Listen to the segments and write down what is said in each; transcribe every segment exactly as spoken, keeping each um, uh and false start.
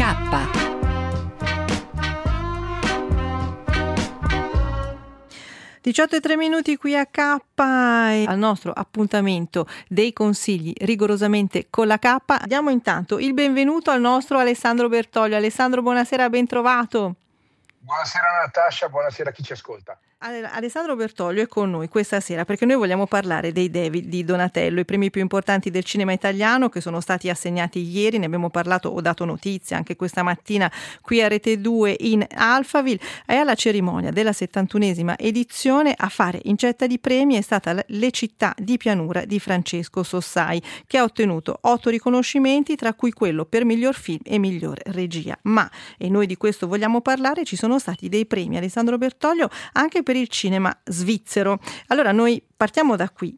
diciotto e tre minuti qui a K, e al nostro appuntamento dei consigli rigorosamente con la K. Diamo intanto il benvenuto al nostro Alessandro Bertoglio. Alessandro, buonasera, ben trovato. Buonasera Natascia, buonasera a chi ci ascolta. Alessandro Bertoglio è con noi questa sera perché noi vogliamo parlare dei David di Donatello, i premi più importanti del cinema italiano che sono stati assegnati ieri. Ne abbiamo parlato, ho dato notizia anche questa mattina qui a Rete due in Alphaville. E alla cerimonia della settantunesima edizione a fare incetta di premi è stata Le città di pianura di Francesco Sossai, che ha ottenuto otto riconoscimenti, tra cui quello per miglior film e miglior regia. Ma, e noi di questo vogliamo parlare, ci sono stati dei premi, Alessandro Bertoglio, anche per il cinema svizzero. Allora noi partiamo da qui.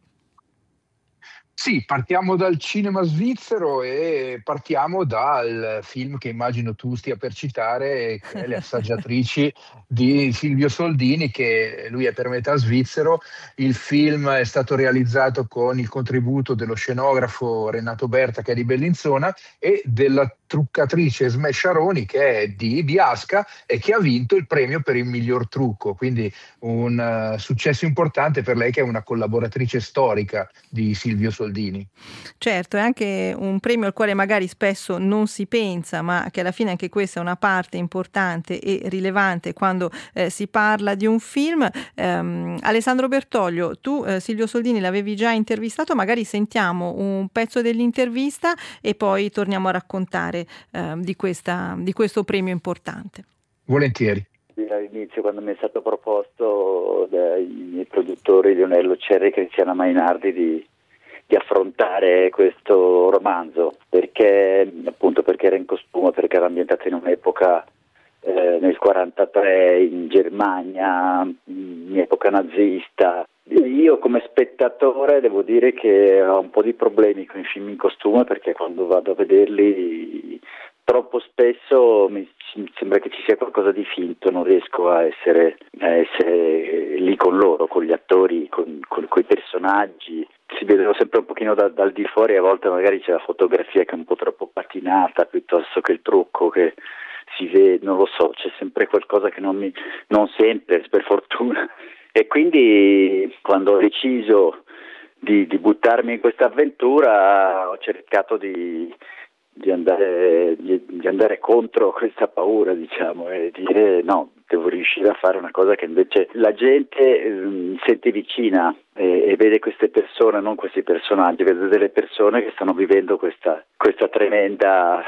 Sì, partiamo dal cinema svizzero e partiamo dal film che immagino tu stia per citare, che è Le assaggiatrici di Silvio Soldini, che lui è per metà svizzero. Il film è stato realizzato con il contributo dello scenografo Renato Berta, che è di Bellinzona, e della truccatrice Esme Sciaroni, che è di Biasca e che ha vinto il premio per il miglior trucco, quindi un uh, successo importante per lei, che è una collaboratrice storica di Silvio Soldini. Certo, è anche un premio al quale magari spesso non si pensa, ma che alla fine anche questa è una parte importante e rilevante quando eh, si parla di un film. Um, Alessandro Bertoglio, tu eh, Silvio Soldini l'avevi già intervistato, magari sentiamo un pezzo dell'intervista e poi torniamo a raccontare eh, di, questa, di questo premio importante. Volentieri. All'inizio, quando mi è stato proposto dai miei produttori Leonello Cerri e Cristiana Mainardi di, di affrontare questo romanzo, perché appunto perché era in costume, perché era ambientato in un'epoca eh, nel quarantatré in Germania, in epoca nazista. Io come spettatore devo dire che ho un po' di problemi con i film in costume, perché quando vado a vederli troppo spesso mi sembra che ci sia qualcosa di finto, non riesco a essere, a essere lì con loro, con gli attori, con, con, con i personaggi. Si vedono sempre un pochino da, dal di fuori, a volte magari c'è la fotografia che è un po' troppo patinata, piuttosto che il trucco che si vede, non lo so, c'è sempre qualcosa che non mi, non sempre, per fortuna. E quindi quando ho deciso di, di buttarmi in questa avventura ho cercato di, di, andare, di, di andare contro questa paura, diciamo, e dire no, devo riuscire a fare una cosa che invece la gente eh, sente vicina e, e vede queste persone, non questi personaggi, vede delle persone che stanno vivendo questa, questa tremenda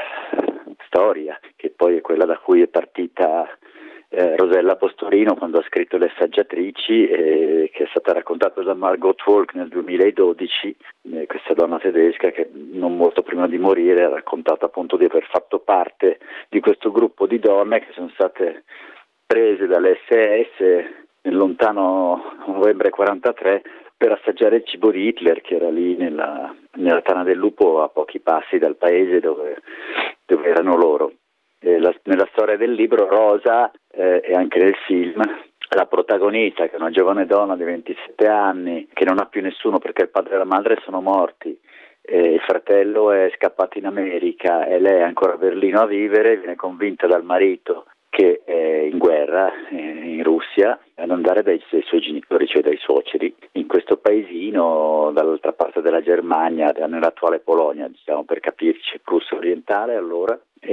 storia, che poi è quella da cui è partita Eh, Rosella Postorino quando ha scritto Le assaggiatrici, eh, che è stata raccontata da Margot Wolk nel duemiladodici, eh, questa donna tedesca che non molto prima di morire ha raccontato appunto di aver fatto parte di questo gruppo di donne che sono state prese dall'esse esse nel lontano novembre quarantatré per assaggiare il cibo di Hitler, che era lì nella, nella Tana del Lupo, a pochi passi dal paese dove, dove erano loro. Eh, la, nella storia del libro Rosa eh, e anche nel film la protagonista, che è una giovane donna di ventisette anni che non ha più nessuno perché il padre e la madre sono morti, eh, il fratello è scappato in America e lei è ancora a Berlino a vivere, viene convinta dal marito che è in guerra eh, in Russia ad andare dai, dai suoi genitori, cioè dai suoceri, in questo paesino dall'altra parte della Germania, nell'attuale Polonia, diciamo, per capirci, Prussia orientale allora.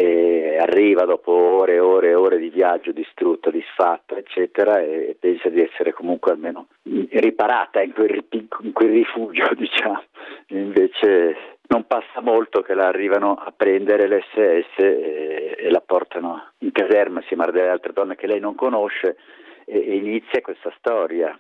E arriva dopo ore e ore e ore di viaggio, distrutta, disfatta, eccetera, e pensa di essere comunque almeno riparata in quel, in quel rifugio, diciamo. E invece non passa molto che la arrivano a prendere l'esse esse e, e la portano in caserma insieme a delle altre donne che lei non conosce, e, e inizia questa storia.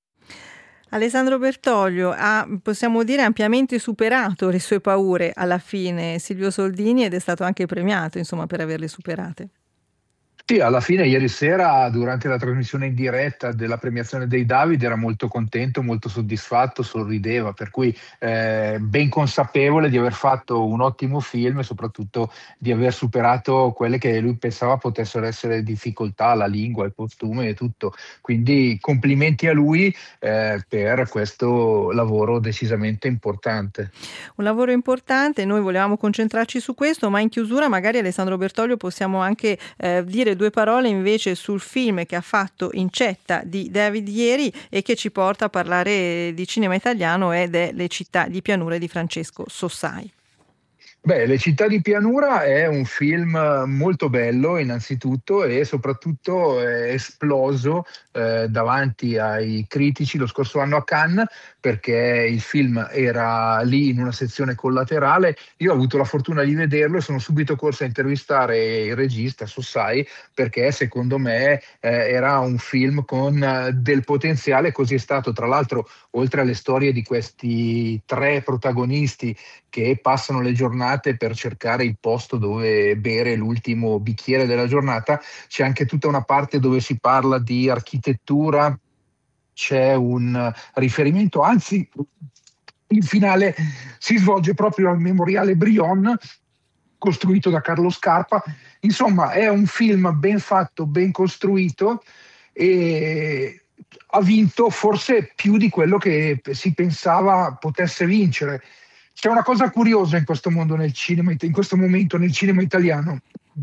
Alessandro Bertoglio ha, possiamo dire, ampiamente superato le sue paure alla fine, Silvio Soldini, ed è stato anche premiato, insomma, per averle superate. Sì, alla fine ieri sera durante la trasmissione in diretta della premiazione dei David era molto contento, molto soddisfatto, sorrideva, per cui eh, ben consapevole di aver fatto un ottimo film e soprattutto di aver superato quelle che lui pensava potessero essere difficoltà, la lingua, il costume e tutto. Quindi complimenti a lui eh, per questo lavoro decisamente importante. Un lavoro importante, noi volevamo concentrarci su questo, ma in chiusura magari Alessandro Bertoglio possiamo anche eh, dire due parole invece sul film che ha fatto Incetta di David ieri e che ci porta a parlare di cinema italiano ed è Le città di pianura di Francesco Sossai. Beh, Le città di pianura è un film molto bello innanzitutto e soprattutto è esploso eh, davanti ai critici lo scorso anno a Cannes perché il film era lì in una sezione collaterale. Io ho avuto la fortuna di vederlo e sono subito corso a intervistare il regista Sossai perché secondo me eh, era un film con eh, del potenziale, così è stato. Tra l'altro, oltre alle storie di questi tre protagonisti che passano le giornate per cercare il posto dove bere l'ultimo bicchiere della giornata, c'è anche tutta una parte dove si parla di architettura, c'è un riferimento, anzi il finale si svolge proprio al Memoriale Brion, costruito da Carlo Scarpa. Insomma, è un film ben fatto, ben costruito e ha vinto forse più di quello che si pensava potesse vincere. C'è una cosa curiosa in questo mondo nel cinema, in questo momento nel cinema italiano.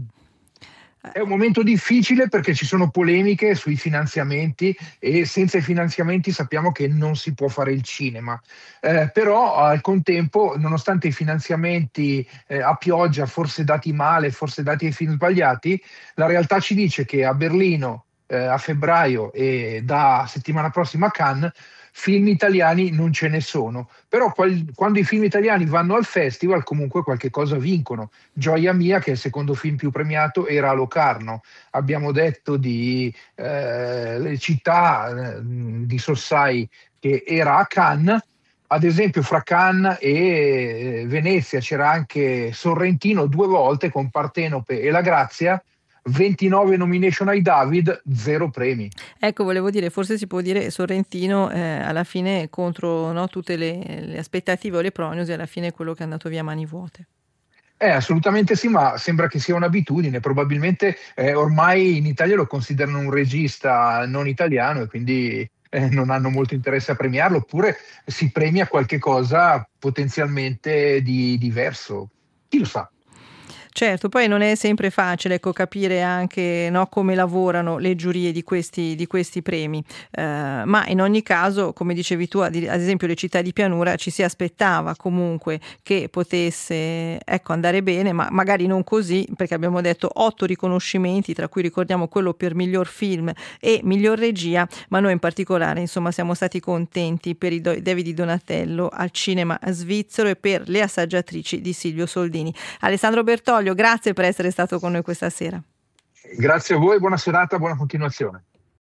È un momento difficile perché ci sono polemiche sui finanziamenti e senza i finanziamenti sappiamo che non si può fare il cinema. Eh, però al contempo, nonostante i finanziamenti eh, a pioggia, forse dati male, forse dati ai film sbagliati, la realtà ci dice che a Berlino eh, a febbraio e da settimana prossima a Cannes film italiani non ce ne sono, però qual- quando i film italiani vanno al festival comunque qualche cosa vincono. Gioia mia, che è il secondo film più premiato, era a Locarno. Abbiamo detto di eh, Le città eh, di Sossai che era a Cannes. Ad esempio fra Cannes e Venezia c'era anche Sorrentino due volte con Partenope e La Grazia. ventinove nomination ai David, zero premi. Ecco, volevo dire, forse si può dire Sorrentino eh, alla fine contro no, tutte le, le aspettative o le prognosi, alla fine è quello che è andato via a mani vuote. Eh, assolutamente sì, ma sembra che sia un'abitudine. Probabilmente eh, ormai in Italia lo considerano un regista non italiano e quindi eh, non hanno molto interesse a premiarlo, oppure si premia qualche cosa potenzialmente di diverso. Chi lo sa? Certo, poi non è sempre facile ecco, capire anche no, come lavorano le giurie di questi, di questi premi, eh, ma in ogni caso, come dicevi tu, ad, ad esempio Le città di pianura ci si aspettava comunque che potesse ecco, andare bene, ma magari non così, perché abbiamo detto otto riconoscimenti, tra cui ricordiamo quello per miglior film e miglior regia, ma noi in particolare insomma siamo stati contenti per i David di Donatello al cinema svizzero e per Le assaggiatrici di Silvio Soldini. Alessandro Bertoglio, grazie per essere stato con noi questa sera. Grazie a voi, buona serata, buona continuazione.